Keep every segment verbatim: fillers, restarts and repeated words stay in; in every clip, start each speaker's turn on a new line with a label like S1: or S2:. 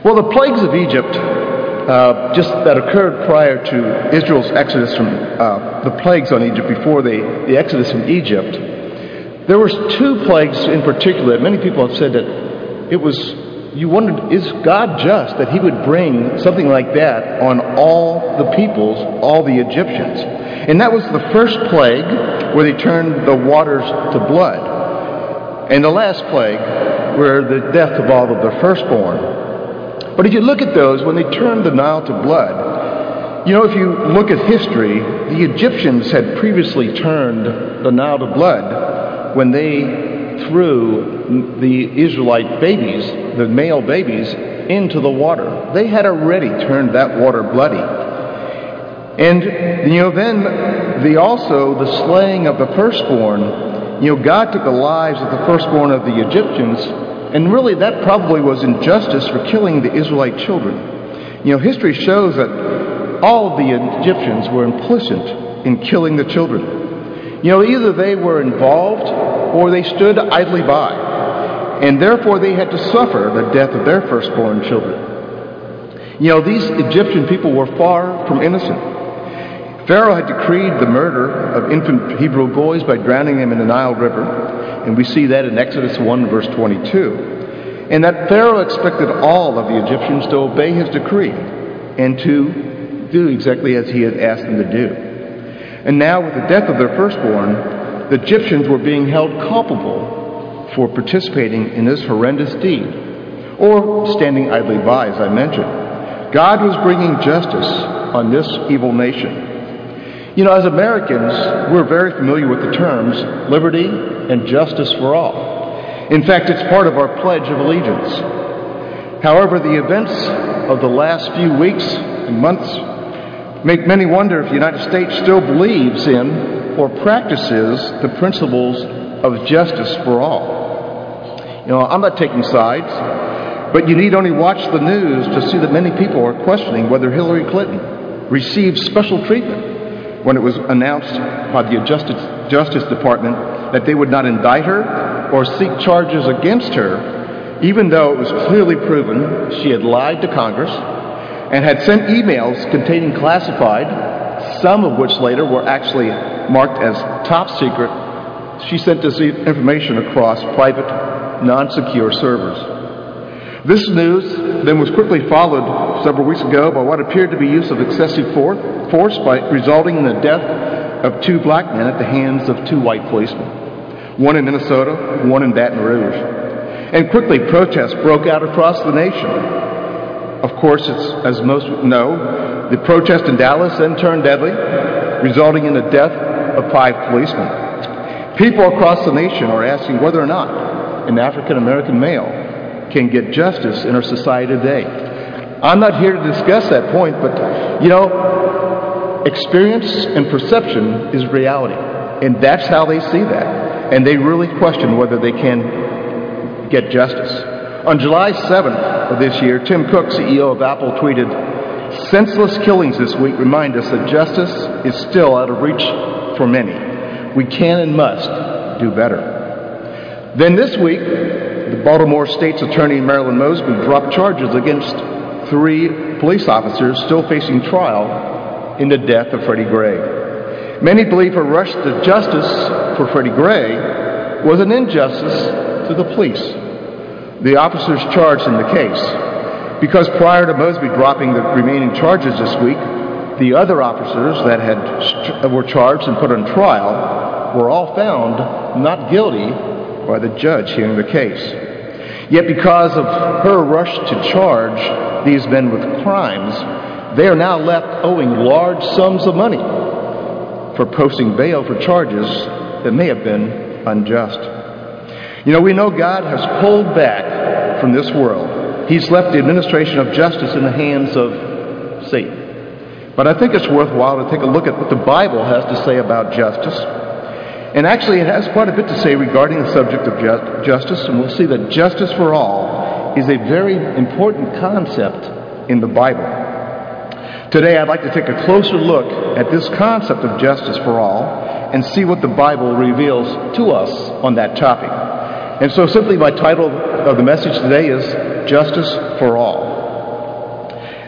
S1: Well, the plagues of Egypt, uh, just that occurred prior to Israel's exodus from uh, the plagues on Egypt before the, the exodus from Egypt, there was two plagues in particular. Many people have said that it was, you wondered, is God just that he would bring something like that on all the peoples, all the Egyptians? And that was the first plague where they turned the waters to blood. And the last plague where the death of all of the firstborn. But if you look at those, when they turned the Nile to blood, you know, if you look at history, the Egyptians had previously turned the Nile to blood when they threw the Israelite babies, the male babies, into the water. They had already turned that water bloody. And, you know, then the also the slaying of the firstborn, you know, God took the lives of the firstborn of the Egyptians, and really that probably was injustice for killing the Israelite children. You know, history shows that all of the Egyptians were implicit in killing the children. You know, either they were involved or they stood idly by, and therefore they had to suffer the death of their firstborn children. You know, these Egyptian people were far from innocent. Pharaoh had decreed the murder of infant Hebrew boys by drowning them in the Nile River, and we see that in Exodus one, verse twenty-two. And that Pharaoh expected all of the Egyptians to obey his decree and to do exactly as he had asked them to do. And now, with the death of their firstborn, the Egyptians were being held culpable for participating in this horrendous deed, or standing idly by, as I mentioned. God was bringing justice on this evil nation. You know, as Americans, we're very familiar with the terms liberty and justice for all. In fact, it's part of our Pledge of Allegiance. However, the events of the last few weeks and months make many wonder if the United States still believes in or practices the principles of justice for all. You know, I'm not taking sides, but you need only watch the news to see that many people are questioning whether Hillary Clinton received special treatment when it was announced by the Justice, Justice Department that they would not indict her or seek charges against her, even though it was clearly proven she had lied to Congress and had sent emails containing classified, some of which later were actually marked as top secret. She sent this information across private, non-secure servers. This news then was quickly followed several weeks ago by what appeared to be use of excessive force, by resulting in the death of two black men at the hands of two white policemen, one in Minnesota, one in Baton Rouge. And quickly protests broke out across the nation. Of course, it's, as most know, the protest in Dallas then turned deadly, resulting in the death of five policemen. People across the nation are asking whether or not an African-American male can get justice in our society today. I'm not here to discuss that point, but, you know, experience and perception is reality, and that's how they see that, and they really question whether they can get justice. On July seventh of this year, Tim Cook, C E O of Apple, tweeted, "Senseless killings this week remind us that justice is still out of reach for many. We can and must do better." Then this week, the Baltimore State's Attorney Marilyn Mosby dropped charges against three police officers still facing trial in the death of Freddie Gray. Many believe her rush to justice for Freddie Gray was an injustice to the police, the officers charged in the case, because prior to Mosby dropping the remaining charges this week, the other officers that had were charged and put on trial were all found not guilty by the judge hearing the case. Yet because of her rush to charge these men with crimes, they are now left owing large sums of money for posting bail for charges that may have been unjust. You know, we know God has pulled back from this world. He's left the administration of justice in the hands of Satan. But I think it's worthwhile to take a look at what the Bible has to say about justice. And actually, it has quite a bit to say regarding the subject of ju- justice, and we'll see that justice for all is a very important concept in the Bible. Today, I'd like to take a closer look at this concept of justice for all and see what the Bible reveals to us on that topic. And so simply my title of the message today is Justice for All.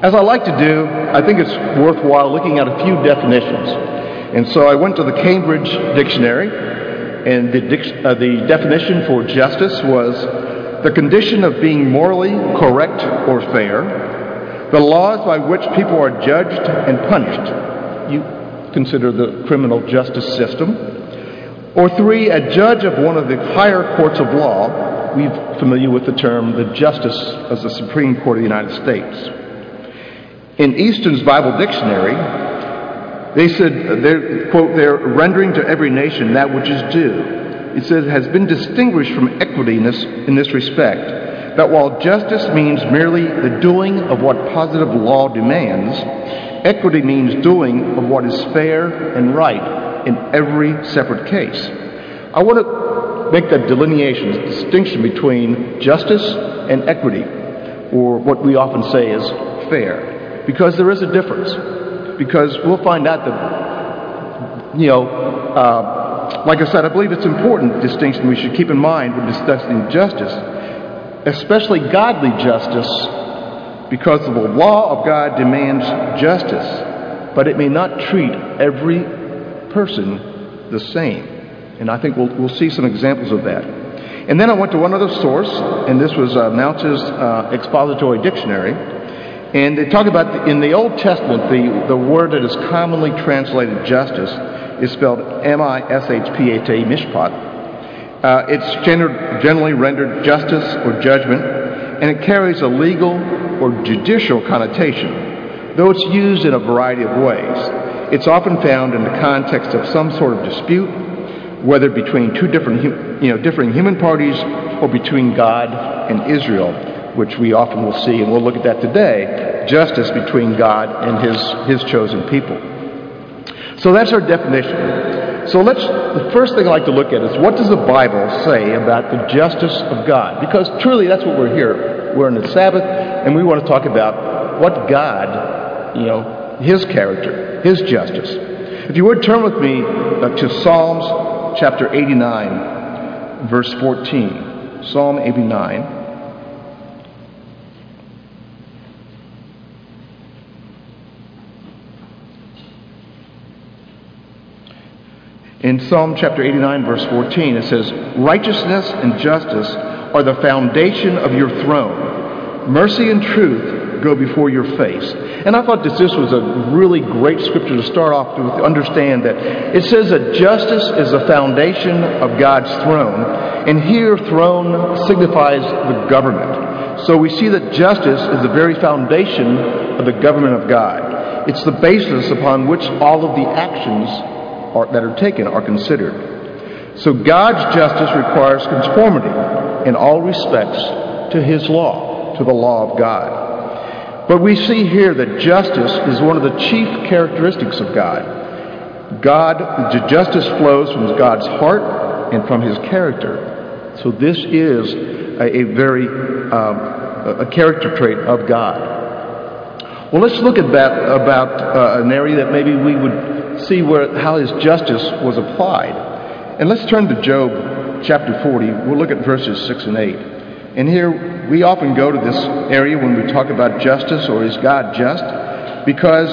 S1: As I like to do, I think it's worthwhile looking at a few definitions. And so I went to the Cambridge Dictionary, and the, dic- uh, the definition for justice was the condition of being morally correct or fair, the laws by which people are judged and punished. You consider the criminal justice system. Or three, a judge of one of the higher courts of law. We're familiar with the term the justice as the Supreme Court of the United States. In Easton's Bible Dictionary, they said, they're, quote, they're rendering to every nation that which is due. It says, has been distinguished from equity in this, in this respect, that while justice means merely the doing of what positive law demands, equity means doing of what is fair and right in every separate case. I want to make that delineation, distinction between justice and equity, or what we often say is fair, because there is a difference. Because we'll find out that, you know, uh, like I said, I believe it's an important distinction we should keep in mind when discussing justice, especially godly justice, because the law of God demands justice, but it may not treat every person the same. And I think we'll, we'll see some examples of that. And then I went to one other source, and this was uh, Mounce's uh, Expository Dictionary. And they talk about, the, in the Old Testament, the, the word that is commonly translated justice is spelled M I S H P H A, mishpat. Uh, it's gener- generally rendered justice or judgment, and it carries a legal or judicial connotation, though it's used in a variety of ways. It's often found in the context of some sort of dispute, whether between two different, you know, differing human parties or between God and Israel, which we often will see, and we'll look at that today, justice between God and his, his chosen people. So that's our definition. So let's, the first thing I'd like to look at is, what does the Bible say about the justice of God? Because truly that's what we're here. We're on the Sabbath, and we want to talk about what God, you know, his character, his justice. If you would turn with me uh, to Psalms chapter eighty-nine, verse fourteen. Psalm eighty-nine. In Psalm chapter eighty-nine, verse fourteen, it says, righteousness and justice are the foundation of your throne. Mercy and truth go before your face. And I thought that this was a really great scripture to start off with, to understand that it says that justice is the foundation of God's throne. And here, throne signifies the government. So we see that justice is the very foundation of the government of God. It's the basis upon which all of the actions Are, that are taken are considered. So God's justice requires conformity in all respects to his law, to the law of God. But we see here that justice is one of the chief characteristics of God. God, the justice flows from God's heart and from his character. So this is a, a very um, a character trait of God. Well, let's look at that about uh, an area that maybe we would see where how his justice was applied. And let's turn to Job chapter forty. We'll look at verses six and eight. And here we often go to this area when we talk about justice, or is God just? Because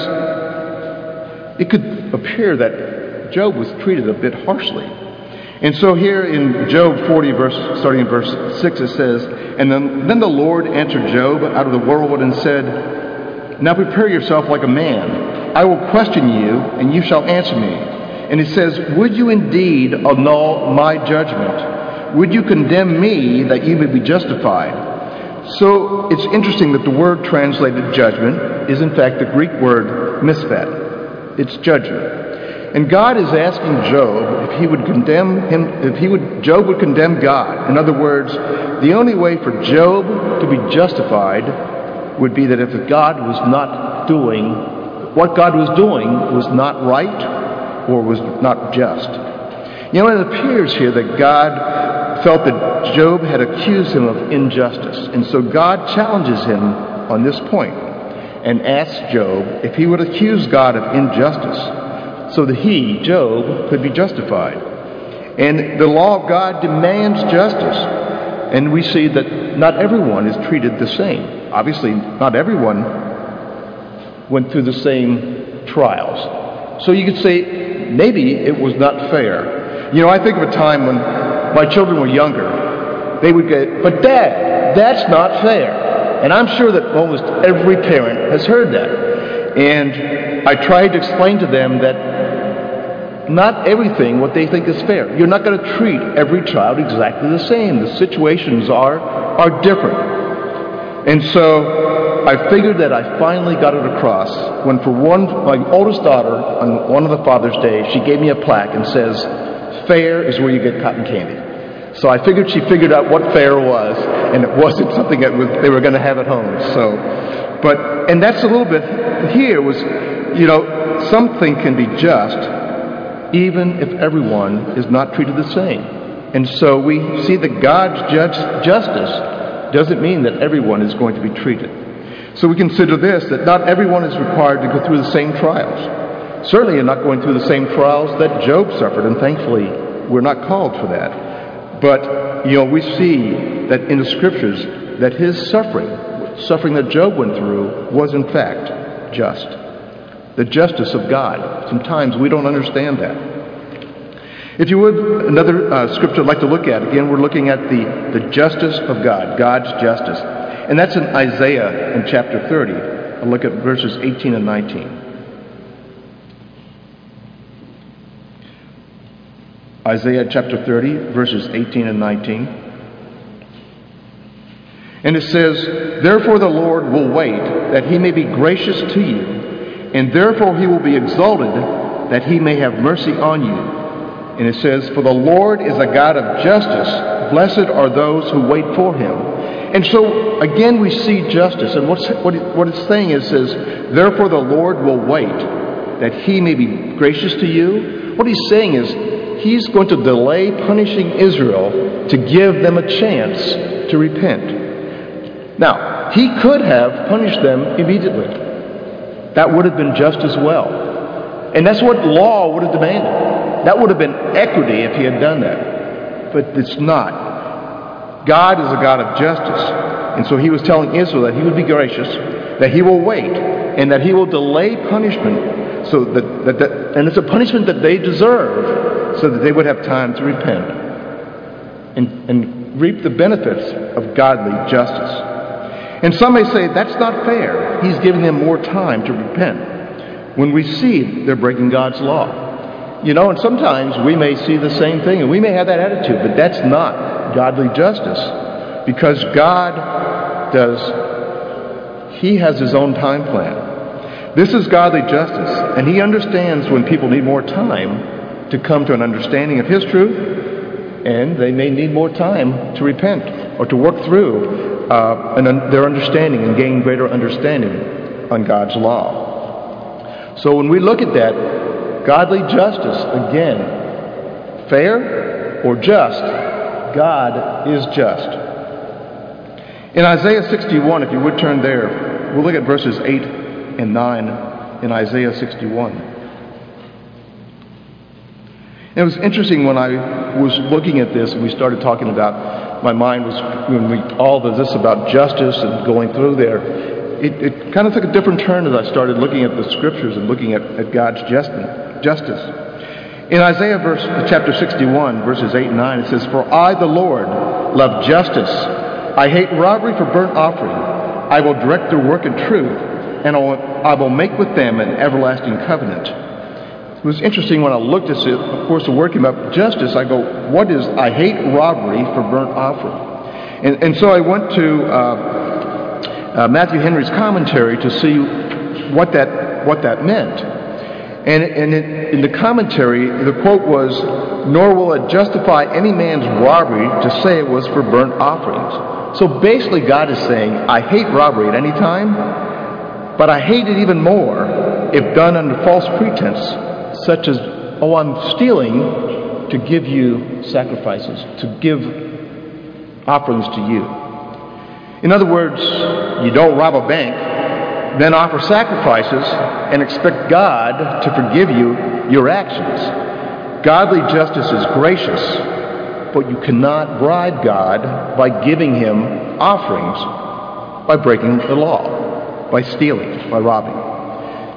S1: it could appear that Job was treated a bit harshly. And so here in Job forty, verse, starting in verse six, it says, and then, then the Lord answered Job out of the whirlwind and said, now prepare yourself like a man. I will question you, and you shall answer me. And it says, would you indeed annul my judgment? Would you condemn me that you may be justified? So it's interesting that the word translated judgment is in fact the Greek word misfat. It's judgment. And God is asking Job if he would condemn him, if he would, Job would condemn God. In other words, the only way for Job to be justified would be that if God was not doing what God was doing was not right or was not just. You know, it appears here that God felt that Job had accused him of injustice. And so God challenges him on this point and asks Job if he would accuse God of injustice so that he, Job, could be justified. And the law of God demands justice. And we see that not everyone is treated the same. Obviously, not everyone went through the same trials. So you could say maybe it was not fair. You know, I think of a time when my children were younger. They would get, but Dad, that's not fair. And I'm sure that almost every parent has heard that. And I tried to explain to them that not everything what they think is fair. You're not going to treat every child exactly the same. The situations are are different. And so I figured that I finally got it across when, for one, my oldest daughter, on one of the Father's Day, she gave me a plaque and says, "Fair is where you get cotton candy." So I figured she figured out what fair was, and it wasn't something that was, they were going to have at home. So, but and that's a little bit here was, you know, something can be just, even if everyone is not treated the same. And so we see that God's judge, justice doesn't mean that everyone is going to be treated. So we consider this, that not everyone is required to go through the same trials. Certainly you're not going through the same trials that Job suffered, and thankfully we're not called for that. But, you know, we see that in the Scriptures that his suffering, suffering that Job went through, was in fact just. The justice of God. Sometimes we don't understand that. If you would, another uh, scripture I'd like to look at, again, we're looking at the, the justice of God, God's justice. And that's in Isaiah in chapter thirty. I'll look at verses eighteen and nineteen. Isaiah chapter thirty, verses eighteen and nineteen. And it says, "Therefore the Lord will wait, that he may be gracious to you, and therefore he will be exalted, that he may have mercy on you." And it says, "For the Lord is a God of justice. Blessed are those who wait for him." And so, again, we see justice. And what's, what, it, what it's saying is, says, "Therefore the Lord will wait, that he may be gracious to you." What he's saying is, he's going to delay punishing Israel to give them a chance to repent. Now, he could have punished them immediately. That would have been just as well. And that's what law would have demanded. That would have been equity if he had done that. But it's not. God is a God of justice. And so he was telling Israel that he would be gracious, that he will wait, and that he will delay punishment, so that, that, that and it's a punishment that they deserve, so that they would have time to repent and, and reap the benefits of godly justice. And some may say, that's not fair. He's giving them more time to repent, when we see they're breaking God's law. You know, and sometimes we may see the same thing, and we may have that attitude, but that's not godly justice. Because God does, he has his own time plan. This is godly justice, and he understands when people need more time to come to an understanding of his truth, and they may need more time to repent or to work through uh, an, their understanding and gain greater understanding on God's law. So when we look at that, godly justice, again, fair or just, God is just. In Isaiah sixty-one, if you would turn there, we'll look at verses eight and nine in Isaiah sixty-one. It was interesting when I was looking at this and we started talking about, my mind was, when we, all of this about justice and going through there, it, it kind of took a different turn as I started looking at the Scriptures and looking at, at God's justice. justice. In Isaiah verse, chapter sixty-one, verses eight and nine, it says, "For I, the Lord, love justice. I hate robbery for burnt offering. I will direct their work in truth, and I will, I will make with them an everlasting covenant." It was interesting when I looked at it, of course the word came up, justice. I go, what is, I hate robbery for burnt offering. And, and so I went to uh, uh, Matthew Henry's commentary to see what that, what that meant. And, and it, in the commentary, the quote was, "Nor will it justify any man's robbery to say it was for burnt offerings." So basically God is saying, I hate robbery at any time, but I hate it even more if done under false pretense, such as, oh, I'm stealing to give you sacrifices, to give offerings to you. In other words, you don't rob a bank, then offer sacrifices and expect God to forgive you your actions. Godly justice is gracious, but you cannot bribe God by giving him offerings, by breaking the law, by stealing, by robbing.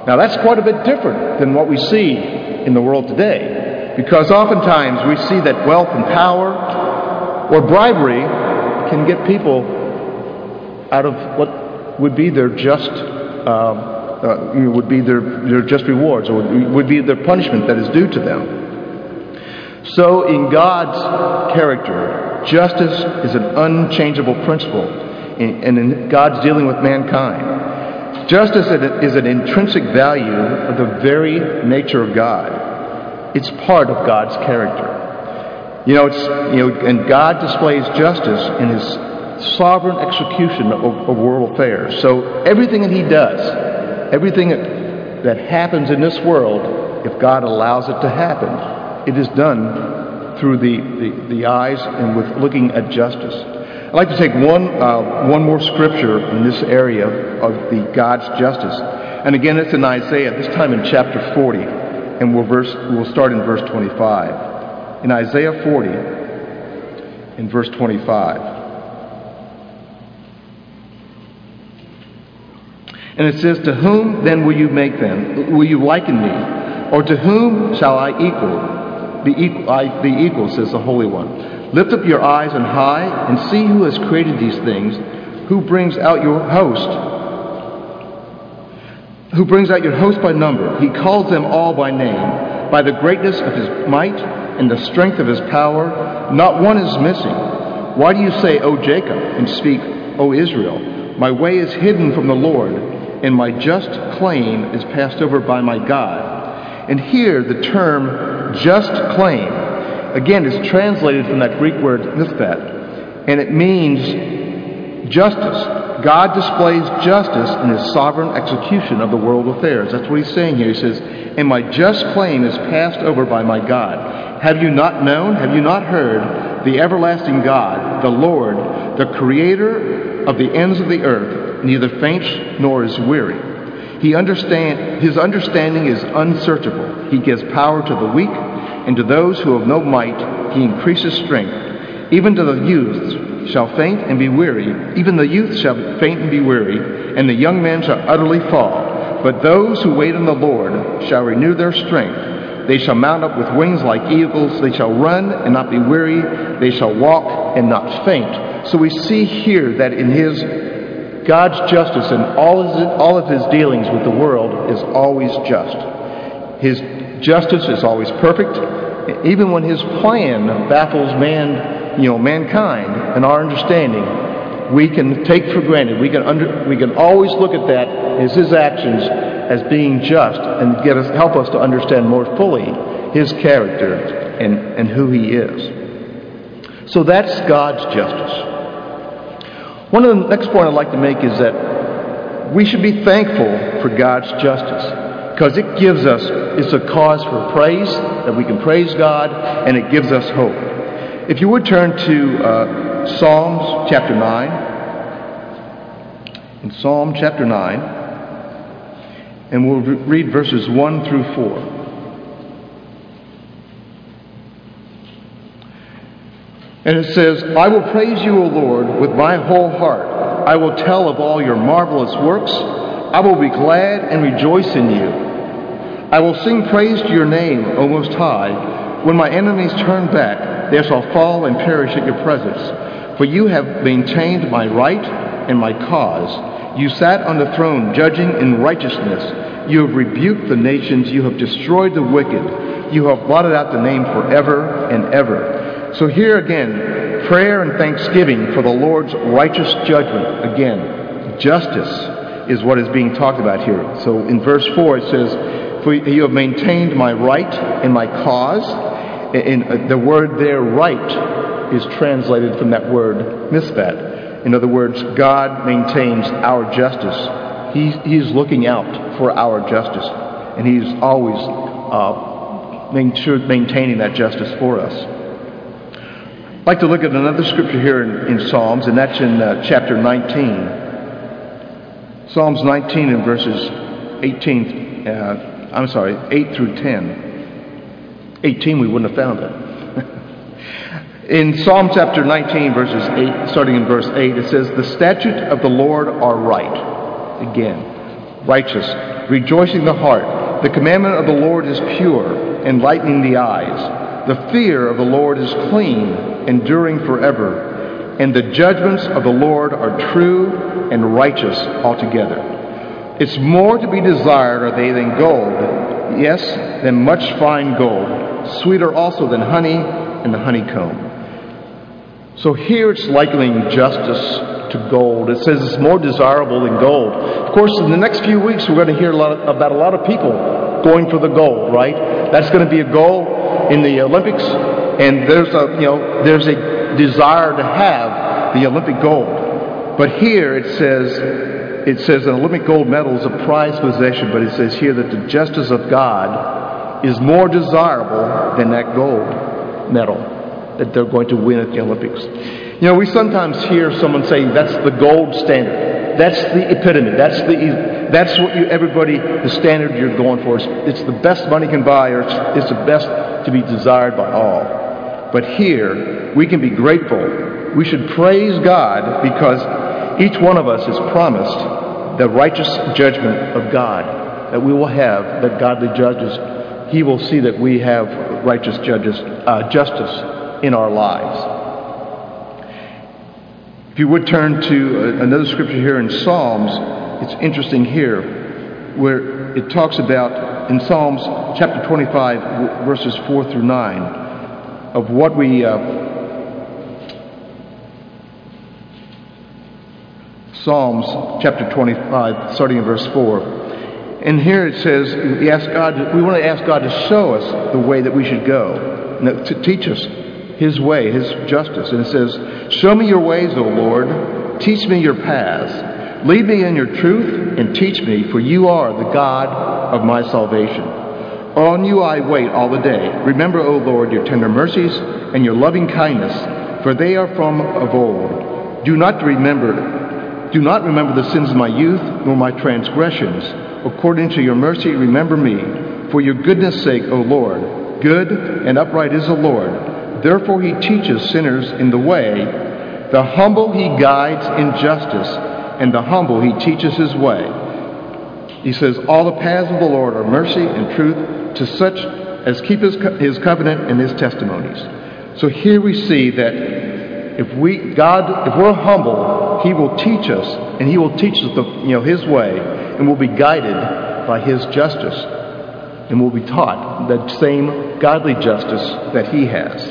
S1: Now that's quite a bit different than what we see in the world today, because oftentimes we see that wealth and power or bribery can get people out of what would be their just um, uh, would be their, their just rewards, or would, would be their punishment that is due to them. So in God's character, justice is an unchangeable principle, and in God's dealing with mankind. Justice is an intrinsic value of the very nature of God. It's part of God's character. You know, it's you know, and God displays justice in His sovereign execution of, of world affairs. So everything that He does, everything that happens in this world, if God allows it to happen, it is done through the, the, the eyes and with looking at justice. I'd like to take one uh, one more scripture in this area of the God's justice, and again it's in Isaiah. This time in chapter forty, and we'll verse we'll start in verse twenty-five. In Isaiah forty, in verse twenty-five, and it says, "To whom then will you make them? Will you liken me, or to whom shall I equal? Be equal, I be equal," says the Holy One. "Lift up your eyes on high and see who has created these things, who brings out your host, who brings out your host by number. He calls them all by name. By the greatness of His might and the strength of His power, not one is missing. Why do you say, O Jacob, and speak, O Israel? My way is hidden from the Lord, and my just claim is passed over by my God." And here the term just claim, again, is translated from that Greek word mishpat, and it means justice. God displays justice in His sovereign execution of the world affairs. That's what He's saying here. He says, "And my just claim is passed over by my God. Have you not known? Have you not heard? The everlasting God, the Lord, the Creator of the ends of the earth, neither faints nor is weary. He understand, His understanding is unsearchable. He gives power to the weak, and to those who have no might He increases strength. Even to the youth shall faint and be weary, even the youth shall faint and be weary, and the young men shall utterly fall. But those who wait on the Lord shall renew their strength. They shall mount up with wings like eagles. They shall run and not be weary. They shall walk and not faint." So we see here that in His God's justice and all of His, all of His dealings with the world is always just. His justice is always perfect. Even when His plan baffles man, you know, mankind and our understanding, we can take for granted. We can under, we can always look at that as His actions as being just, and get us, help us to understand more fully His character and, and who He is. So that's God's justice. One of the next point I'd like to make is that we should be thankful for God's justice, because it gives us, it's a cause for praise, that we can praise God, and it gives us hope. If you would turn to uh, Psalms chapter nine, in Psalm chapter nine, and we'll re- read verses one through four. And it says, "I will praise you, O Lord, with my whole heart. I will tell of all your marvelous works. I will be glad and rejoice in you. I will sing praise to your name, O Most High. When my enemies turn back, they shall fall and perish at your presence. For you have maintained my right and my cause. You sat on the throne judging in righteousness. You have rebuked the nations. You have destroyed the wicked. You have blotted out the name forever and ever." So here again, prayer and thanksgiving for the Lord's righteous judgment. Again, justice is what is being talked about here. So in verse four it says, "For you have maintained my right and my cause." And the word there, right, is translated from that word mishpat. In other words, God maintains our justice. He, he's looking out for our justice, and He's always uh, maintaining that justice for us. I'd like to look at another scripture here in, in Psalms, and that's in uh, chapter nineteen. Psalms nineteen and verses eighteen, uh, I'm sorry, eight through ten. eighteen, we wouldn't have found it. In Psalm chapter nineteen, verses eight, starting in verse eight, it says, "The statutes of the Lord are right." Again, righteous, rejoicing the heart. The commandment of the Lord is pure, enlightening the eyes. The fear of the Lord is clean, enduring forever. And the judgments of the Lord are true and righteous altogether. It's more to be desired are they than gold, yes, than much fine gold, sweeter also than honey and the honeycomb. So here it's likening justice to gold. It says it's more desirable than gold. Of course, in the next few weeks, we're going to hear a lot of, about a lot of people going for the gold, right? That's going to be a goal in the Olympics, and there's a, you know, there's a desire to have the Olympic gold. But here it says, it says an Olympic gold medal is a prized possession, but it says here that the justice of God is more desirable than that gold medal that they're going to win at the Olympics. You know, we sometimes hear someone say that's the gold standard. That's the epitome. That's the that's what you everybody the standard you're going for. It's, it's the best money can buy, or it's, it's the best to be desired by all. But here we can be grateful. We should praise God because each one of us is promised the righteous judgment of God that we will have, that godly judges. He will see that we have righteous judges, uh, justice in our lives. If you would turn to another scripture here in Psalms, it's interesting here where it talks about in Psalms chapter twenty-five, verses four through nine, of what we uh, Psalms chapter twenty-five, starting in verse four. And here it says, we ask God, we want to ask God to show us the way that we should go, to teach us His way, His justice. And it says, show me your ways, O Lord. Teach me your paths. Lead me in your truth and teach me, for you are the God of my salvation. On you I wait all the day. Remember, O Lord, your tender mercies and your loving kindness, for they are from of old. Do not remember, do not remember the sins of my youth, nor my transgressions. According to your mercy, remember me. For your goodness' sake, O Lord, good and upright is the Lord. Therefore he teaches sinners in the way. The humble he guides in justice, and the humble he teaches his way. He says, all the paths of the Lord are mercy and truth to such as keep his, co- his covenant and his testimonies. So here we see that if we God, if we're humble, He will teach us, and He will teach us the you know His way, and we'll be guided by His justice, and we'll be taught that same godly justice that He has.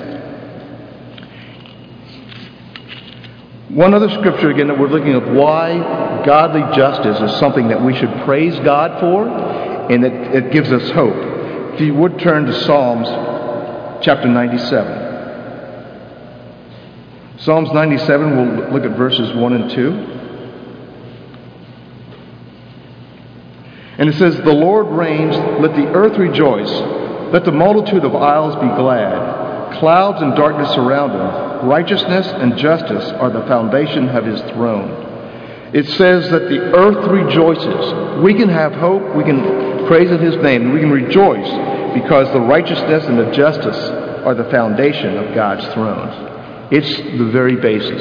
S1: One other scripture again that we're looking at why godly justice is something that we should praise God for, and that it gives us hope. If you would turn to Psalms chapter ninety-seven. Psalms ninety-seven, we'll look at verses one and two. And it says, the Lord reigns, let the earth rejoice, let the multitude of isles be glad. Clouds and darkness surround him. Righteousness and justice are the foundation of his throne. It says that the earth rejoices. We can have hope, we can praise in his name, we can rejoice because the righteousness and the justice are the foundation of God's throne. It's the very basis.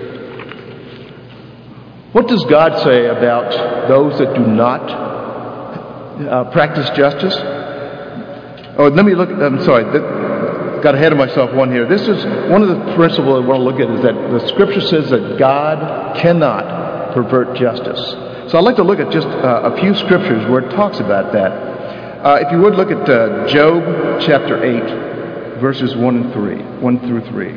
S1: What does God say about those that do not uh, practice justice? Oh, let me look. I'm sorry. That, got ahead of myself one here. This is one of the principles I want to look at is that the Scripture says that God cannot pervert justice. So I'd like to look at just uh, a few scriptures where it talks about that. Uh, if you would look at uh, Job chapter eight, verses one and three, one through three.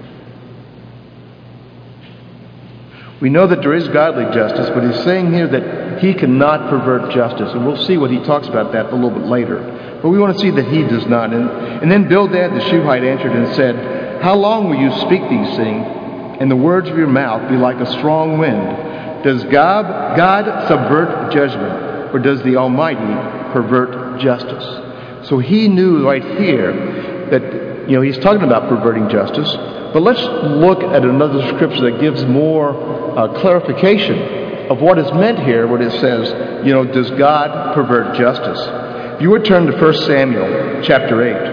S1: We know that there is godly justice, but he's saying here that he cannot pervert justice. And we'll see what he talks about that a little bit later. But we want to see that he does not. And, and then Bildad the Shuhite answered and said, how long will you speak these things, and the words of your mouth be like a strong wind? Does God, God subvert judgment, or does the Almighty pervert justice? So he knew right here that, you know, he's talking about perverting justice. But let's look at another scripture that gives more uh, clarification of what is meant here when it says, you know, does God pervert justice? If you would turn to First Samuel chapter eight.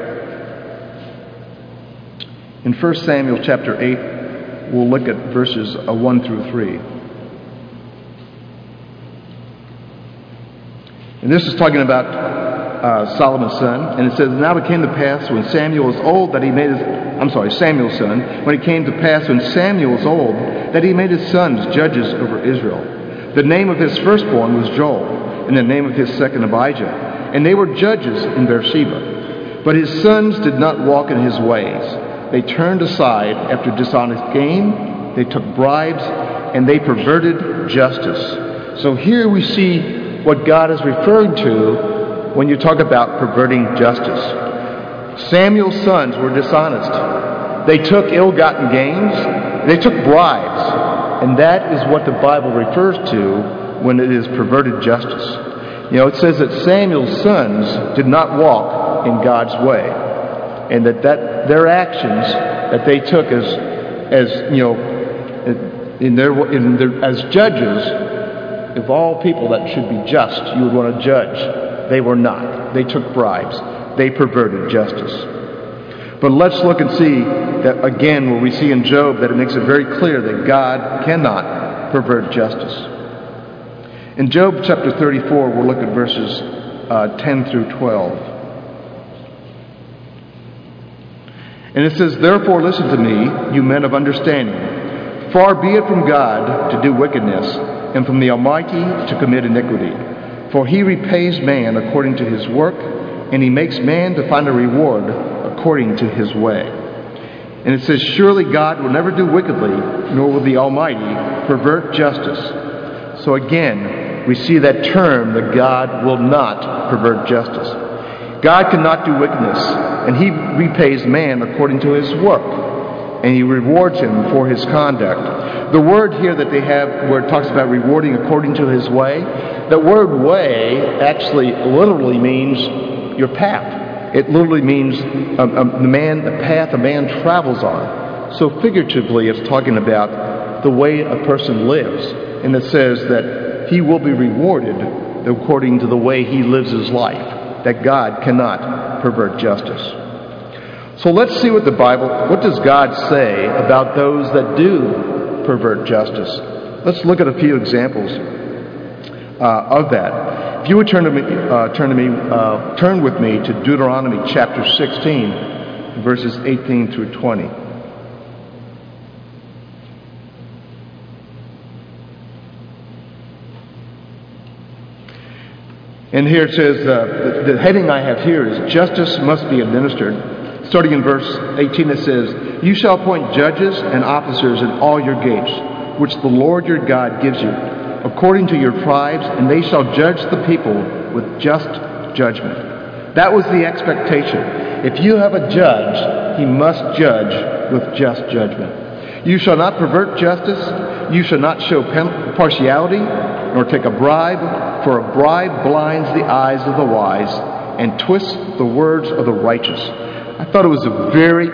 S1: In First Samuel chapter eight, we'll look at verses uh, one through three. And this is talking about uh, Solomon's son. And it says, now it came to pass when Samuel was old that he made his, I'm sorry, Samuel's son, when it came to pass when Samuel was old, that he made his sons judges over Israel. The name of his firstborn was Joel, and the name of his second Abijah. And they were judges in Beersheba. But his sons did not walk in his ways. They turned aside after dishonest gain, they took bribes, and they perverted justice. So here we see what God is referring to when you talk about perverting justice. Samuel's sons were dishonest. They took ill-gotten gains. They took bribes. And that is what the Bible refers to when it is perverted justice. You know, it says that Samuel's sons did not walk in God's way. And that, that their actions that they took as, as you know, in their, in their, as judges, of all people that should be just, you would want to judge. They were not. They took bribes. They perverted justice. But let's look and see that again, where we see in Job that it makes it very clear that God cannot pervert justice. In Job chapter thirty-four, we'll look at verses uh, ten through twelve. And it says, therefore listen to me, you men of understanding. Far be it from God to do wickedness, and from the Almighty to commit iniquity. For he repays man according to his work, and he makes man to find a reward according to his way. And it says, surely God will never do wickedly, nor will the Almighty pervert justice. So again, we see that term that God will not pervert justice. God cannot do wickedness, and he repays man according to his work, and he rewards him for his conduct. The word here that they have, where it talks about rewarding according to his way, the word way actually literally means your path. It literally means um, um, the man, the path a man travels on. So figuratively, it's talking about the way a person lives. And it says that he will be rewarded according to the way he lives his life, that God cannot pervert justice. So let's see what the Bible, what does God say about those that do pervert justice? Let's look at a few examples uh, of that. If you would turn to me, uh, turn to me, uh, turn with me to Deuteronomy chapter sixteen, verses eighteen through twenty. And here it says, uh, the, the heading I have here is justice must be administered. Starting in verse eighteen, it says, you shall appoint judges and officers in all your gates, which the Lord your God gives you, according to your tribes, and they shall judge the people with just judgment. That was the expectation. If you have a judge, he must judge with just judgment. You shall not pervert justice. You shall not show partiality, nor take a bribe, for a bribe blinds the eyes of the wise and twists the words of the righteous. I thought it was a very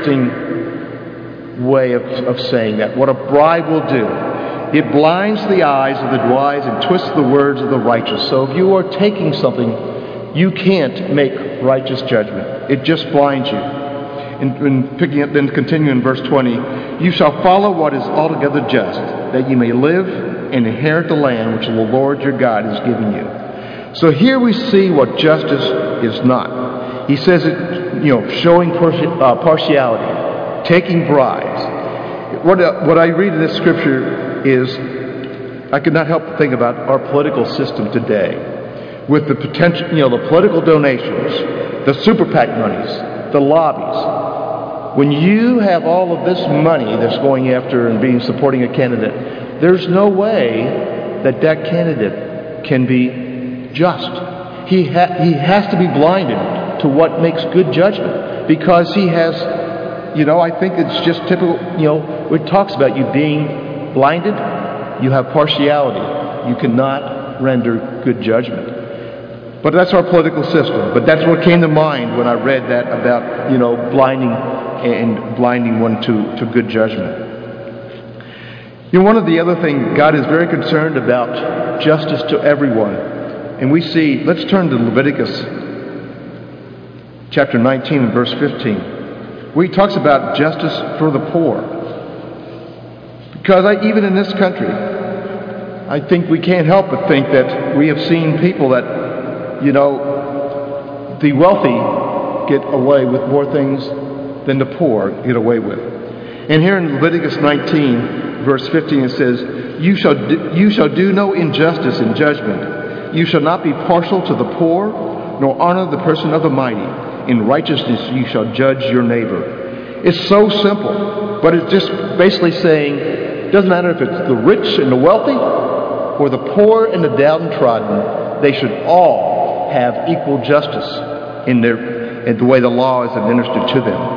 S1: interesting way of, of saying that, what a bribe will do. It blinds the eyes of the wise and twists the words of the righteous. So if you are taking something, you can't make righteous judgment. It just blinds you. And, and picking up, then continuing in verse twenty, you shall follow what is altogether just, that you may live and inherit the land which the Lord your God is giving you. So here we see what justice is not. He says it, you know, showing uh, partiality, taking bribes. What, uh, what I read in this scripture is, I could not help but think about our political system today, with the potential, you know, the political donations, the super PAC monies, the lobbies. When you have all of this money that's going after and being supporting a candidate, there's no way that that candidate can be just. He ha- he has to be blinded to what makes good judgment, because he has, you know, I think it's just typical, you know, it talks about you being blinded, you have partiality, you cannot render good judgment. But that's our political system. But that's what came to mind when I read that about, you know, blinding and blinding one to, to good judgment. You know, one of the other things, God is very concerned about justice to everyone. And we see, let's turn to Leviticus chapter nineteen and verse fifteen, where he talks about justice for the poor. Because I, even in this country, I think we can't help but think that we have seen people that you know, the wealthy get away with more things than the poor get away with. And here in Leviticus nineteen, verse fifteen, it says, You shall do, you shall do no injustice in judgment. You shall not be partial to the poor, nor honor the person of the mighty. In righteousness you shall judge your neighbor. It's so simple, but it's just basically saying, it doesn't matter if it's the rich and the wealthy, or the poor and the downtrodden, they should all have equal justice in their in the way the law is administered to them.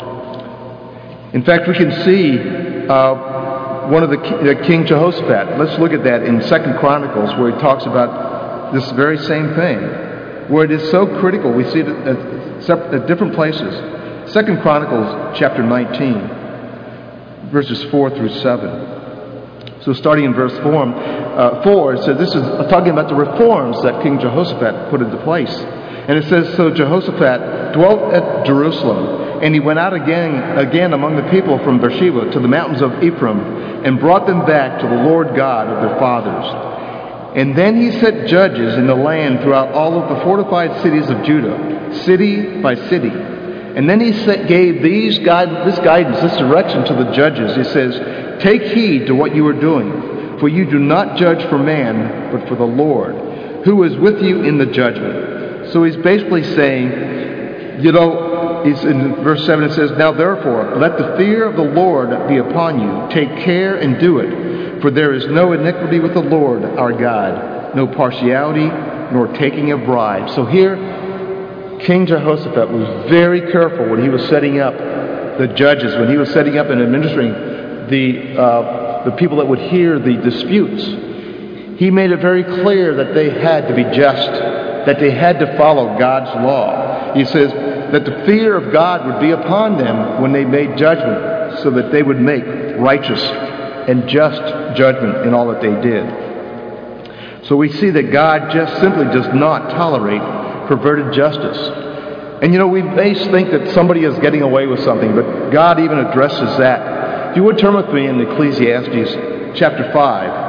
S1: In fact, we can see uh, one of the uh, King Jehoshaphat. Let's look at that in Second Chronicles, where he talks about this very same thing, where it is so critical. We see it at, at different places. Second Chronicles chapter nineteen, verses four through seven. So starting in verse four, uh, four, it says this is talking about the reforms that King Jehoshaphat put into place. And it says, So Jehoshaphat dwelt at Jerusalem, and he went out again, again among the people from Beersheba to the mountains of Ephraim, and brought them back to the Lord God of their fathers. And then he set judges in the land throughout all of the fortified cities of Judah, city by city. And then he set, gave these guide, this guidance, this direction to the judges. He says, Take heed to what you are doing, for you do not judge for man, but for the Lord, who is with you in the judgment. So he's basically saying, you know, he's in verse seven it says, Now therefore, let the fear of the Lord be upon you. Take care and do it. For there is no iniquity with the Lord our God, no partiality, nor taking of bribes. So here, King Jehoshaphat was very careful when he was setting up the judges, when he was setting up and administering the uh, the people that would hear the disputes. He made it very clear that they had to be just, that they had to follow God's law. He says that the fear of God would be upon them when they made judgment, so that they would make righteous and just judgment in all that they did. So we see that God just simply does not tolerate perverted justice. And you know, we may think that somebody is getting away with something, but God even addresses that. If you would turn with me in Ecclesiastes chapter five,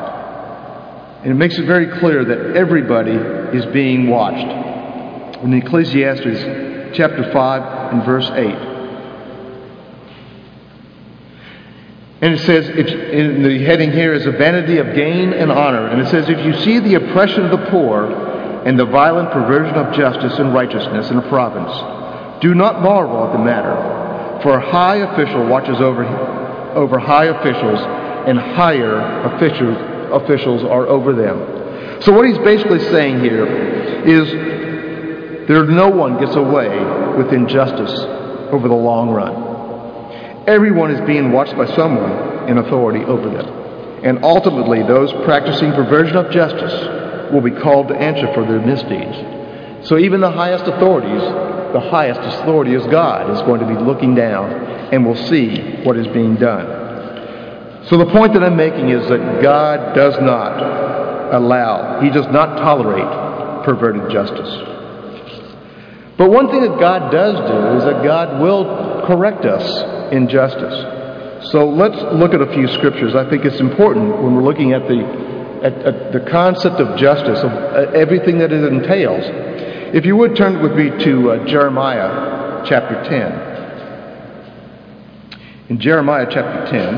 S1: and it makes it very clear that everybody is being watched. In Ecclesiastes chapter five and verse eight. And it says, if, in the heading here is a vanity of gain and honor. And it says, If you see the oppression of the poor and the violent perversion of justice and righteousness in a province, do not marvel at the matter. For a high official watches over, over high officials, and higher officials, officials are over them. So what he's basically saying here is there no one gets away with injustice over the long run. Everyone is being watched by someone in authority over them. And ultimately, those practicing perversion of justice will be called to answer for their misdeeds. So even the highest authorities, the highest authority is God, is going to be looking down and will see what is being done. So the point that I'm making is that God does not allow, He does not tolerate perverted justice. But one thing that God does do is that God will correct us in justice. So let's look at a few scriptures. I think it's important when we're looking at the at, at the concept of justice, of uh, everything that it entails. If you would turn with me to uh, Jeremiah chapter ten. In Jeremiah chapter ten,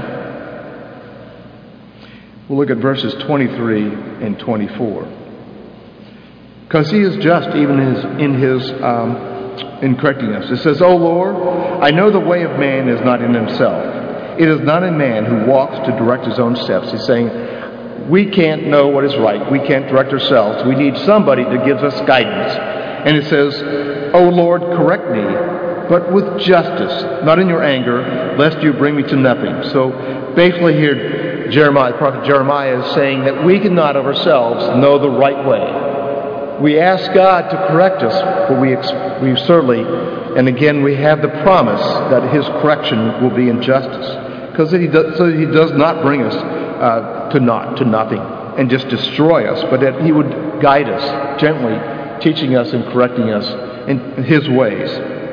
S1: we'll look at verses twenty-three and twenty-four. Because He is just even in His, in his um, in correcting us. It says, O Lord, I know the way of man is not in himself. It is not in man who walks to direct his own steps. He's saying, we can't know what is right. We can't direct ourselves. We need somebody that gives us guidance. And it says, O Lord, correct me, but with justice, not in your anger, lest you bring me to nothing. So basically here, Jeremiah, the prophet Jeremiah is saying that we cannot of ourselves know the right way. We ask God to correct us, but we we certainly, and again, we have the promise that His correction will be in justice, because He does, so He does not bring us uh, to not to nothing and just destroy us, but that He would guide us gently, teaching us and correcting us in His ways.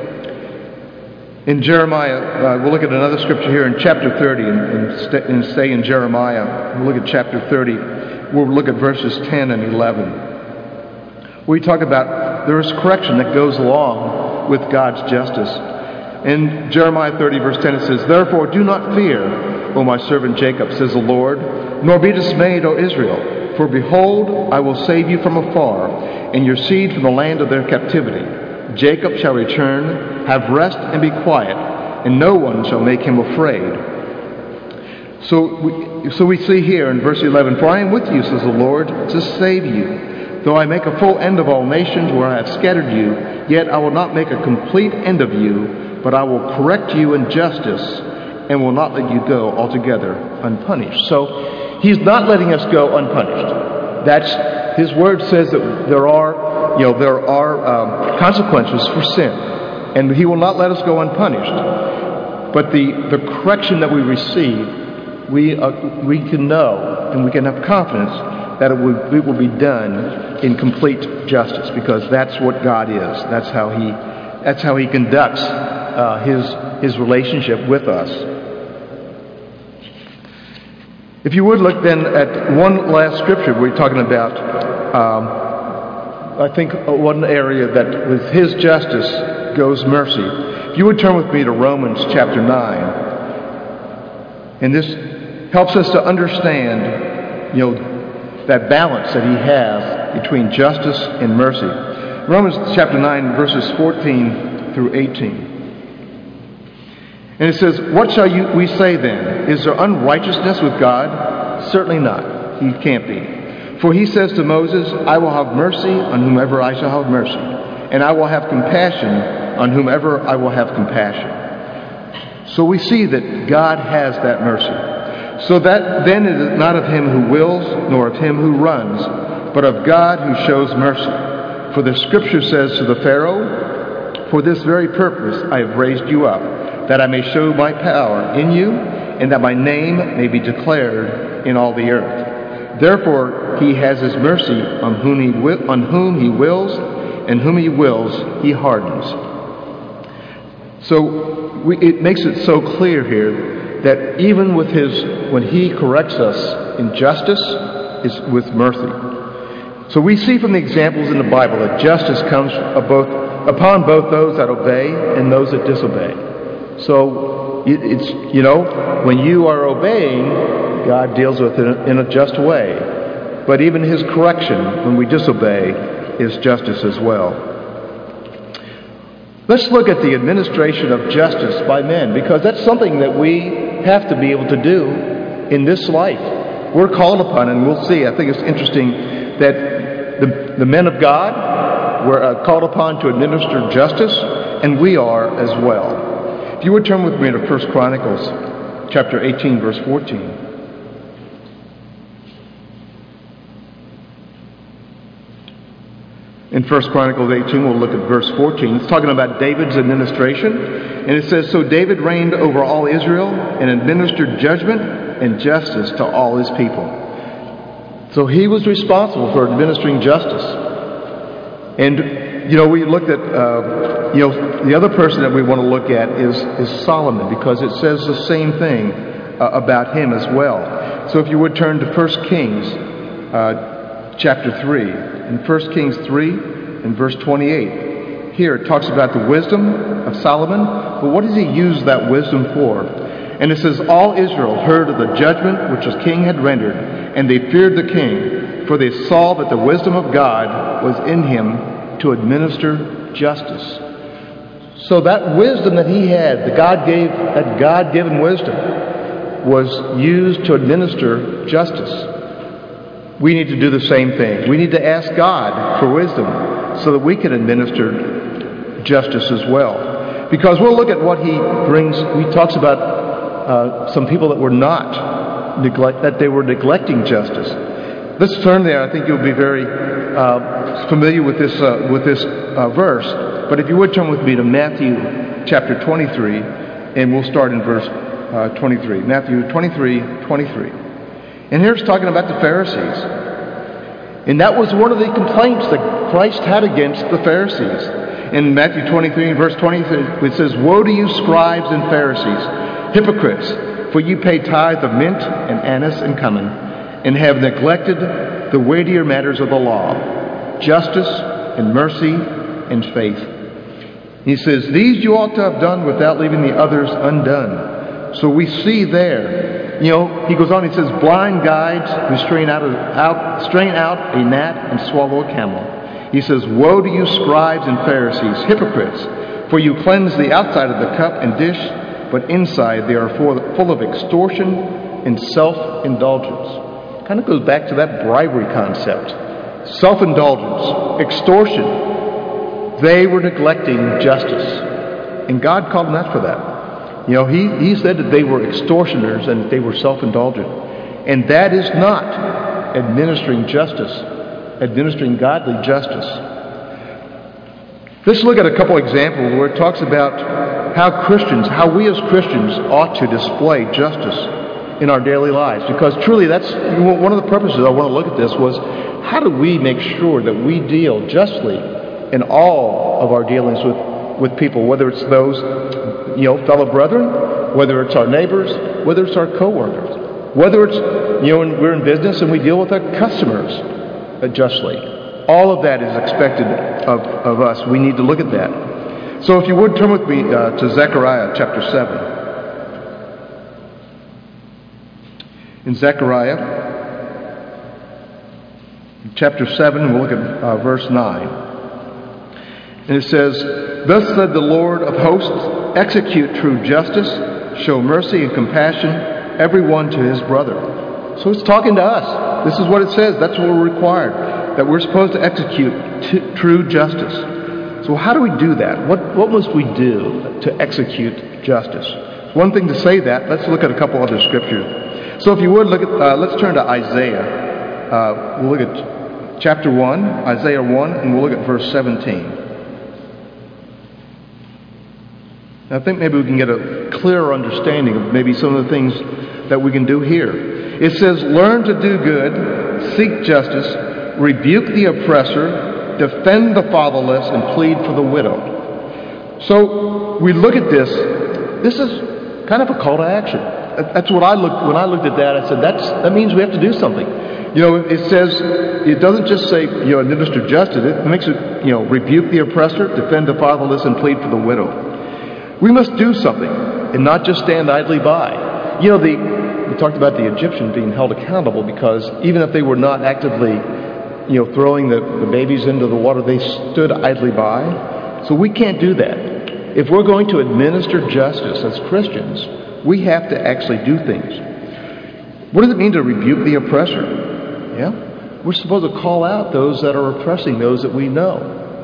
S1: In Jeremiah, uh, we'll look at another scripture here in chapter thirty, and, and, st- and stay in Jeremiah. We'll look at chapter thirty. We'll look at verses ten and eleven. We talk about there is correction that goes along with God's justice. In Jeremiah thirty, verse ten, it says, "Therefore do not fear, O my servant Jacob, says the Lord, nor be dismayed, O Israel. For behold, I will save you from afar, and your seed from the land of their captivity. Jacob shall return, have rest and be quiet, and no one shall make him afraid." So we, so we see here in verse eleven, "For I am with you, says the Lord, to save you. Though I make a full end of all nations where I have scattered you, yet I will not make a complete end of you, but I will correct you in justice, and will not let you go altogether unpunished." So he's not letting us go unpunished. That's his word says that there are, you know, there are um, consequences for sin, and he will not let us go unpunished. But the the correction that we receive, we uh, we can know and we can have confidence that it will, it will be done in complete justice, because that's what God is. That's how he that's how he conducts uh, his his relationship with us. If you would look then at one last scripture, we're talking about, um, I think, one area that with his justice goes mercy. If you would turn with me to Romans chapter nine, and this helps us to understand, you know, that balance that he has between justice and mercy. Romans chapter nine, verses fourteen through eighteen. And it says, "What shall you, we say then? Is there unrighteousness with God? Certainly not. He can't be. For he says to Moses, I will have mercy on whomever I shall have mercy, and I will have compassion on whomever I will have compassion." So we see that God has that mercy. "So that then it is not of him who wills, nor of him who runs, but of God who shows mercy. For the scripture says to the Pharaoh, For this very purpose I have raised you up, that I may show my power in you, and that my name may be declared in all the earth. Therefore he has his mercy on whom he, will, on whom he wills, and whom he wills he hardens." So we, it makes it so clear here that even with his, when he corrects us in justice, is with mercy. So we see from the examples in the Bible that justice comes both, upon both those that obey and those that disobey. So it, it's, you know, when you are obeying, God deals with it in a just way. But even his correction, when we disobey, is justice as well. Let's look at the administration of justice by men, because that's something that we have to be able to do in this life. We're called upon, and we'll see. I think it's interesting that the, the men of God were uh, called upon to administer justice, and we are as well. If you would turn with me to First Chronicles chapter eighteen, verse fourteen. In First Chronicles eighteen, we'll look at verse fourteen. It's talking about David's administration. And it says, "So David reigned over all Israel and administered judgment and justice to all his people." So he was responsible for administering justice. And, you know, we looked at, uh, you know, the other person that we want to look at is, is Solomon, because it says the same thing uh, about him as well. So if you would turn to First Kings uh, chapter three. In First Kings three and verse twenty-eight, here it talks about the wisdom of Solomon. But what does he use that wisdom for? And it says, "All Israel heard of the judgment which the king had rendered, and they feared the king, for they saw that the wisdom of God was in him to administer justice." So that wisdom that he had, the God gave, that God-given wisdom, was used to administer justice. We need to do the same thing. We need to ask God for wisdom so that we can administer justice as well. Because we'll look at what he brings. He talks about uh, some people that were not neglect, that they were neglecting justice. Let's turn there. I think you'll be very uh, familiar with this uh, with this uh, verse. But if you would turn with me to Matthew chapter twenty-three, and we'll start in verse uh, twenty-three. Matthew twenty-three, twenty-three. And here it's talking about the Pharisees. And that was one of the complaints that Christ had against the Pharisees. In Matthew twenty-three, verse twenty-three, it says, "Woe to you, scribes and Pharisees, hypocrites, for you pay tithe of mint and anise and cumin, and have neglected the weightier matters of the law, justice and mercy and faith. He says, these you ought to have done without leaving the others undone. So we see there, you know, he goes on, he says, blind guides who strain out, a, out, strain out a gnat and swallow a camel. He says, woe to you scribes and Pharisees, hypocrites, for you cleanse the outside of the cup and dish, but inside they are full of extortion and self-indulgence. Kind of goes back to that bribery concept. Self-indulgence, extortion. They were neglecting justice. And God called them out for that. You know, he, he said that they were extortioners and that they were self-indulgent. And that is not administering justice, administering godly justice. Let's look at a couple examples where it talks about how Christians, how we as Christians ought to display justice in our daily lives. Because truly that's one of the purposes I want to look at this was how do we make sure that we deal justly in all of our dealings with, with people, whether it's those, you know, fellow brethren, whether it's our neighbors, whether it's our co-workers, whether it's, you know, we're in business and we deal with our customers justly. All of that is expected of, of us. We need to look at that. So if you would turn with me uh, to Zechariah chapter seven. In Zechariah chapter seven, we'll look at uh, verse nine. And it says, thus said the Lord of hosts, execute true justice, show mercy and compassion, every one to his brother. So it's talking to us. This is what it says. That's what we're required, that we're supposed to execute t- true justice. So how do we do that? What, what must we do to execute justice? It's one thing to say that. Let's look at a couple other scriptures. So if you would, look at, uh, let's turn to Isaiah. Uh, we'll look at chapter one, Isaiah one, and we'll look at verse seventeen. I think maybe we can get a clearer understanding of maybe some of the things that we can do here. It says, learn to do good, seek justice, rebuke the oppressor, defend the fatherless, and plead for the widow. So we look at this. This is kind of a call to action. That's what I looked when I looked at that. I said that's that means we have to do something. You know, it says it doesn't just say you know administer justice. It makes it you know rebuke the oppressor, defend the fatherless, and plead for the widow. We must do something and not just stand idly by. You know, the we talked about the Egyptians being held accountable because even if they were not actively, you know, throwing the, the babies into the water, they stood idly by. So we can't do that. If we're going to administer justice as Christians, we have to actually do things. What does it mean to rebuke the oppressor? Yeah, we're supposed to call out those that are oppressing those that we know.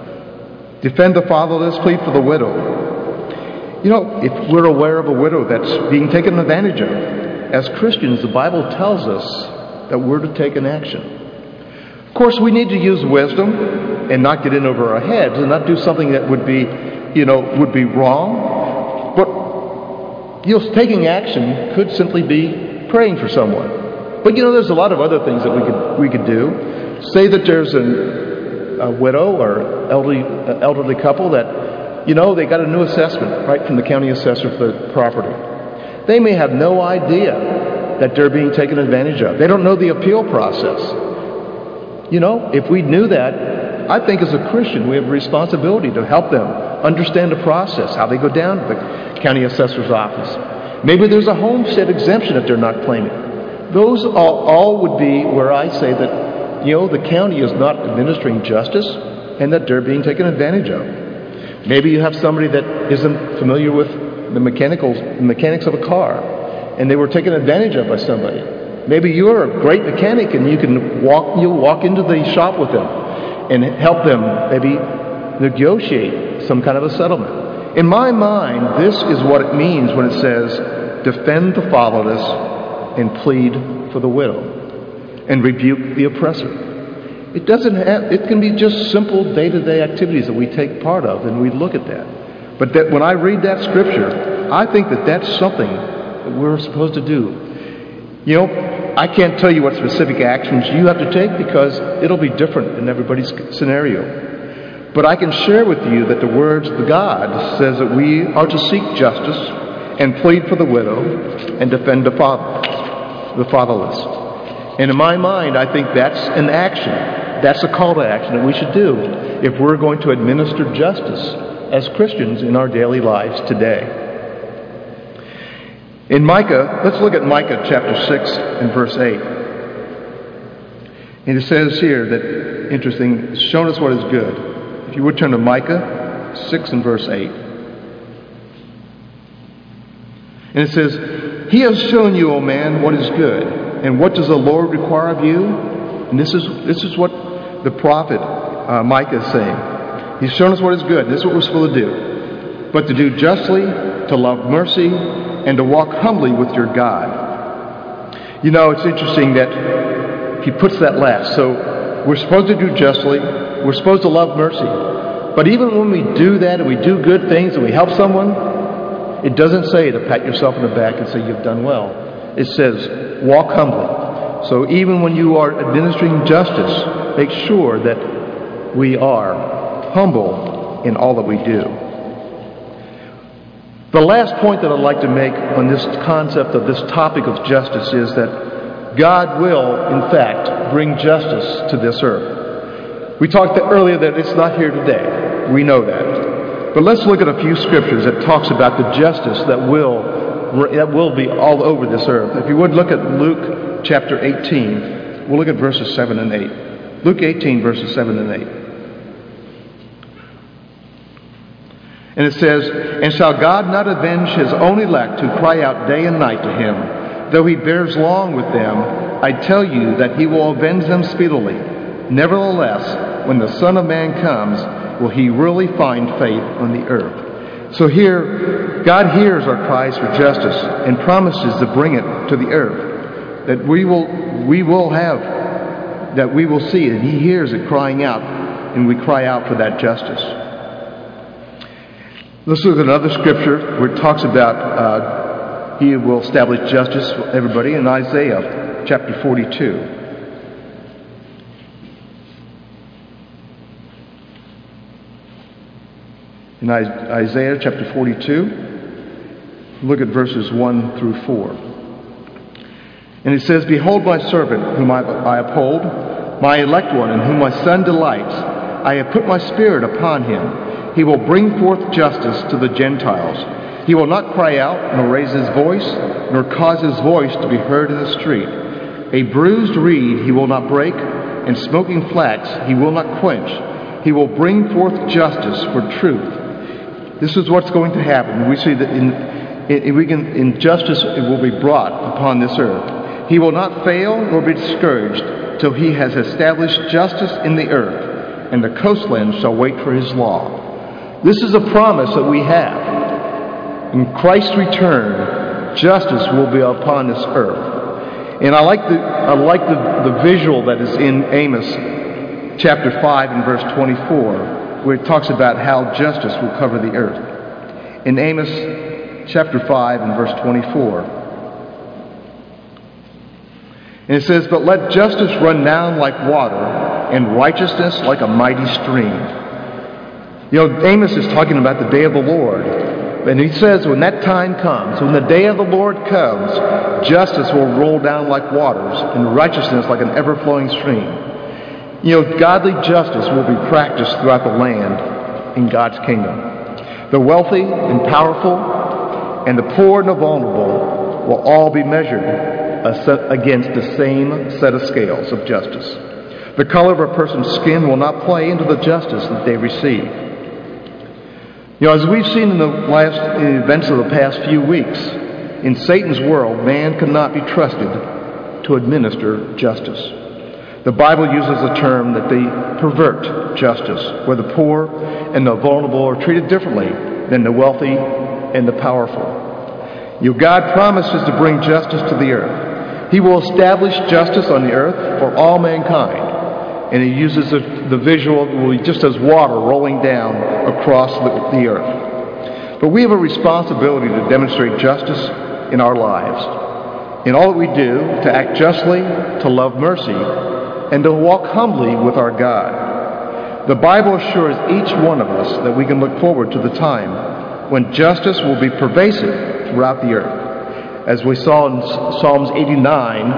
S1: Defend the fatherless, plead for the widow. You know, if we're aware of a widow that's being taken advantage of, as Christians, the Bible tells us that we're to take an action. Of course, we need to use wisdom and not get in over our heads and not do something that would be, you know, would be wrong. But, you know, taking action could simply be praying for someone. But, you know, there's a lot of other things that we could we could do. Say that there's a, a widow or elderly, uh, elderly couple that You know, they got a new assessment right from the county assessor for the property. They may have no idea that they're being taken advantage of. They don't know the appeal process. You know, if we knew that, I think as a Christian we have a responsibility to help them understand the process, how they go down to the county assessor's office. Maybe there's a homestead exemption that they're not claiming. Those all, all would be where I say that, you know, the county is not administering justice and that they're being taken advantage of. Maybe you have somebody that isn't familiar with the mechanical mechanics of a car, and they were taken advantage of by somebody. Maybe you're a great mechanic, and you can walk you'll walk into the shop with them and help them maybe negotiate some kind of a settlement. In my mind, this is what it means when it says, "Defend the fatherless and plead for the widow, and rebuke the oppressor." It doesn't have, it can be just simple day-to-day activities that we take part of, and we look at that. But that when I read that scripture, I think that that's something that we're supposed to do. You know, I can't tell you what specific actions you have to take because it'll be different in everybody's scenario. But I can share with you that the words of God says that we are to seek justice and plead for the widow and defend the father, the fatherless. And in my mind, I think that's an action that's a call to action that we should do if we're going to administer justice as Christians in our daily lives today. In Micah, let's look at Micah chapter six and verse eight. And it says here that, interesting, it's shown us what is good. If you would turn to Micah six and verse eight. And it says, "He has shown you, O man, what is good. And what does the Lord require of you?" And this is this is what the prophet uh, Micah is saying. He's shown us what is good. This is what we're supposed to do. But to do justly, to love mercy, and to walk humbly with your God. You know, it's interesting that he puts that last. So we're supposed to do justly. We're supposed to love mercy. But even when we do that and we do good things and we help someone, it doesn't say to pat yourself on the back and say you've done well. It says walk humbly. So even when you are administering justice, make sure that we are humble in all that we do. The last point that I'd like to make on this concept of this topic of justice is that God will, in fact, bring justice to this earth. We talked earlier that it's not here today. We know that. But let's look at a few scriptures that talks about the justice that will that will be all over this earth. If you would look at Luke chapter eighteen, we'll look at verses seven and eight. Luke eighteen, verses seven and eight. And it says, "And shall God not avenge his own elect who cry out day and night to him, though he bears long with them? I tell you that he will avenge them speedily. Nevertheless, when the Son of Man comes, will he really find faith on the earth?" So here, God hears our cries for justice and promises to bring it to the earth. That we will, we will have, that we will see it. And he hears it crying out, and we cry out for that justice. Let's look at another scripture where it talks about uh, he will establish justice for everybody in Isaiah chapter forty-two. In Isaiah chapter forty-two, look at verses one through four. And it says, "Behold my servant, whom I, I uphold, my elect one, in whom my Son delights. I have put my Spirit upon him. He will bring forth justice to the Gentiles. He will not cry out, nor raise his voice, nor cause his voice to be heard in the street. A bruised reed he will not break, and smoking flax he will not quench. He will bring forth justice for truth." This is what's going to happen. We see that in, in, we can, in justice it will be brought upon this earth. He will not fail nor be discouraged till he has established justice in the earth, and the coastlands shall wait for his law. This is a promise that we have. In Christ's return, justice will be upon this earth. And I like the I like the, the visual that is in Amos chapter five and verse twenty-four. Where it talks about how justice will cover the earth. In Amos chapter five and verse twenty-four. And it says, "But let justice run down like water, and righteousness like a mighty stream." You know, Amos is talking about the day of the Lord. And he says when that time comes, when the day of the Lord comes, justice will roll down like waters, and righteousness like an ever-flowing stream. You know, godly justice will be practiced throughout the land in God's kingdom. The wealthy and powerful and the poor and the vulnerable will all be measured against the same set of scales of justice. The color of a person's skin will not play into the justice that they receive. You know, as we've seen in the last events of the past few weeks, in Satan's world, man cannot be trusted to administer justice. The Bible uses a term that they pervert justice, where the poor and the vulnerable are treated differently than the wealthy and the powerful. You know, God promises to bring justice to the earth. He will establish justice on the earth for all mankind. And he uses the, the visual just as water rolling down across the, the earth. But we have a responsibility to demonstrate justice in our lives. In all that we do, to act justly, to love mercy, and to walk humbly with our God. The Bible assures each one of us that we can look forward to the time when justice will be pervasive throughout the earth. As we saw in Psalms eighty-nine,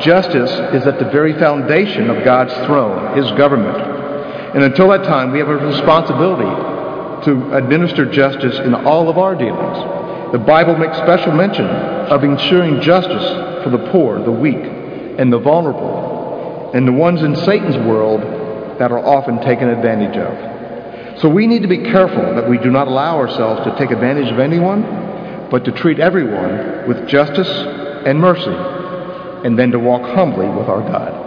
S1: Justice is at the very foundation of God's throne, His government. And until that time, we have a responsibility to administer justice in all of our dealings. The Bible makes special mention of ensuring justice for the poor, the weak, and the vulnerable, and the ones in Satan's world that are often taken advantage of. So we need to be careful that we do not allow ourselves to take advantage of anyone, but to treat everyone with justice and mercy, and then to walk humbly with our God.